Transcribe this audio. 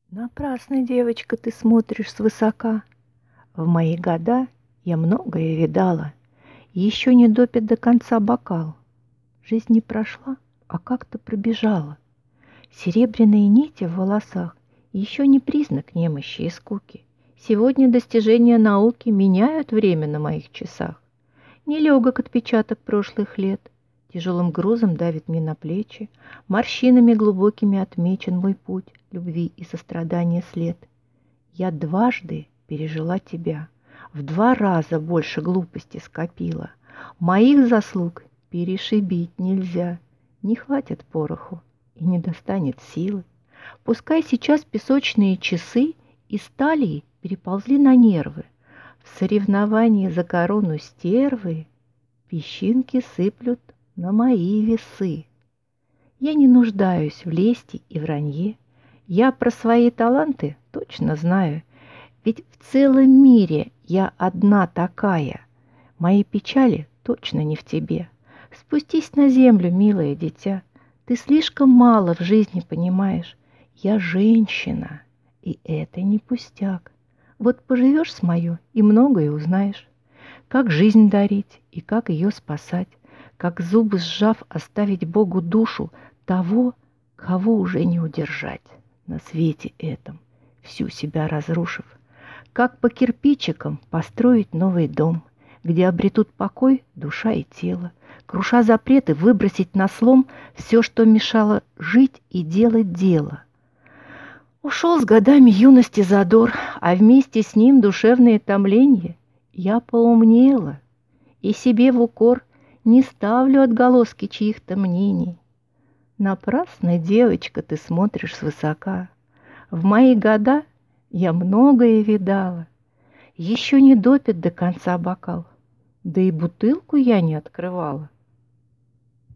Напрасно, девочка, ты смотришь свысока. В мои года я многое видала. Еще не допит до конца бокал. Жизнь не прошла, а как-то пробежала. Серебряные нити в волосах еще не признак немощи и скуки. Сегодня достижения науки меняют время на моих часах. Нелегок отпечаток прошлых лет. Тяжелым грузом давит мне на плечи, морщинами глубокими отмечен мой путь, любви и сострадания след. Я дважды пережила тебя, в 2 раза больше глупости скопила. Моих заслуг перешибить нельзя, не хватит пороху и не достанет силы. Пускай сейчас песочные часы из талии переползли на нервы, в соревновании за корону стервы песчинки сыплют на мои весы. Я не нуждаюсь в лести и вранье. Я про свои таланты точно знаю. Ведь в целом мире я одна такая. Мои печали точно не в тебе. Спустись на землю, милое дитя. Ты слишком мало в жизни понимаешь. Я женщина, и это не пустяк. Вот поживешь с мою, и многое узнаешь. Как жизнь дарить и как ее спасать, как зубы сжав оставить Богу душу того, кого уже не удержать на свете этом, всю себя разрушив, как по кирпичикам построить новый дом, где обретут покой душа и тело, круша запреты, выбросить на слом все, что мешало жить и делать дело. Ушел с годами юности задор, а вместе с ним душевные томления. Я поумнела и себе в укор не ставлю отголоски чьих-то мнений. Напрасно, девочка, ты смотришь свысока. В мои года я многое видала. Еще не допит до конца бокал, да и бутылку я не открывала.